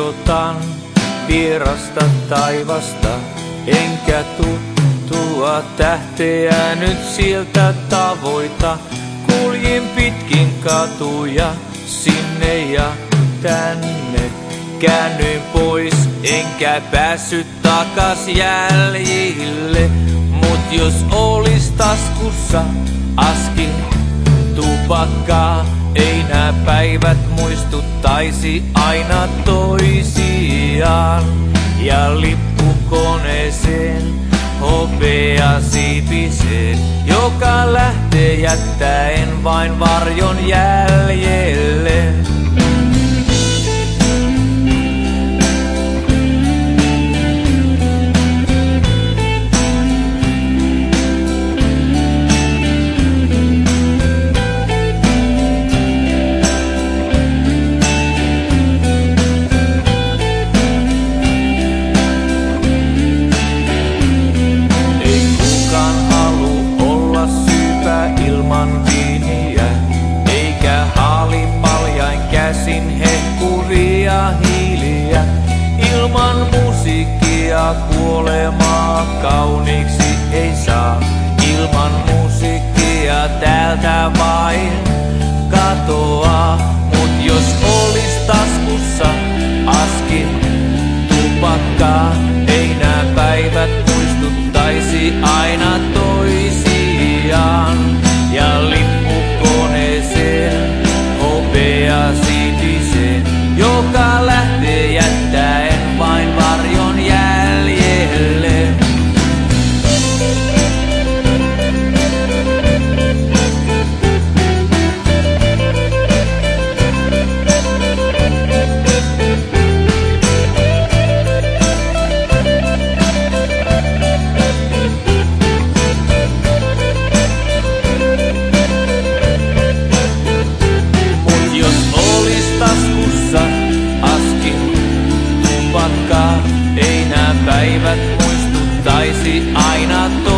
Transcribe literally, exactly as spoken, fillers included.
odotan vierasta taivasta, enkä tuttua tähteä nyt sieltä tavoita. Kuljin pitkin katuja sinne ja tänne, käännyin pois enkä päässyt takas jäljille. Mut jos olis taskussa askin tupakkaa, ei nää päivät muistuttaisi aina toisiaan. Ja lippukoneeseen hopea siipiseen, joka lähtee jättäen vain varjon jäljelle. Ilman viiniä, eikä haali paljain käsin hehkuvia hiiliä. Ilman musiikkia kuolemaa kauniiksi ei saa. Ilman musiikkia täältä vain katoaa. Mut jos olis taskussa askin tupakkaa, ei nää päivät muistuttaisi aina toisiaan. Ja lippukoneeseen hopea siitiseen, joka lähtee jättäen vain varjon jäljelle. Taskussa askin tupakkaa, ei nää päivät muistuttaisi aina